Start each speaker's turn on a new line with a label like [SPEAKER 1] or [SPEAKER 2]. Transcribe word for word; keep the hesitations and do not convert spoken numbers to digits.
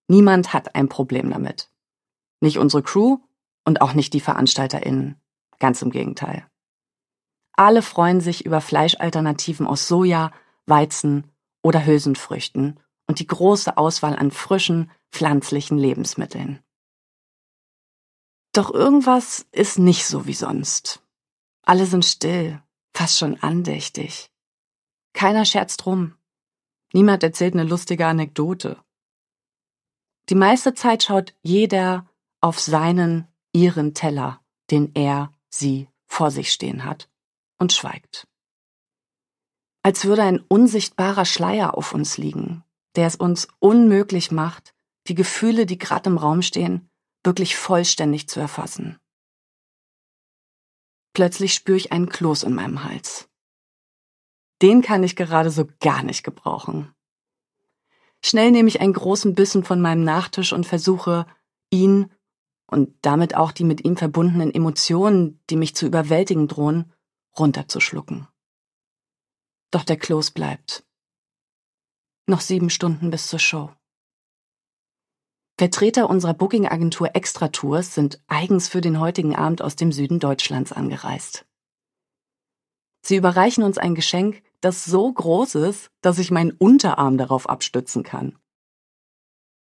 [SPEAKER 1] Niemand hat ein Problem damit. Nicht unsere Crew und auch nicht die VeranstalterInnen. Ganz im Gegenteil. Alle freuen sich über Fleischalternativen aus Soja, Weizen oder Hülsenfrüchten und die große Auswahl an frischen, pflanzlichen Lebensmitteln. Doch irgendwas ist nicht so wie sonst. Alle sind still, fast schon andächtig. Keiner scherzt rum. Niemand erzählt eine lustige Anekdote. Die meiste Zeit schaut jeder auf seinen, ihren Teller, den er, sie vor sich stehen hat, und schweigt. Als würde ein unsichtbarer Schleier auf uns liegen, der es uns unmöglich macht, die Gefühle, die gerade im Raum stehen, wirklich vollständig zu erfassen. Plötzlich spüre ich einen Kloß in meinem Hals. Den kann ich gerade so gar nicht gebrauchen. Schnell nehme ich einen großen Bissen von meinem Nachtisch und versuche, ihn und damit auch die mit ihm verbundenen Emotionen, die mich zu überwältigen drohen, runterzuschlucken. Doch der Kloß bleibt. Noch sieben Stunden bis zur Show. Vertreter unserer Booking-Agentur Extra Tours sind eigens für den heutigen Abend aus dem Süden Deutschlands angereist. Sie überreichen uns ein Geschenk, das so groß ist, dass ich meinen Unterarm darauf abstützen kann.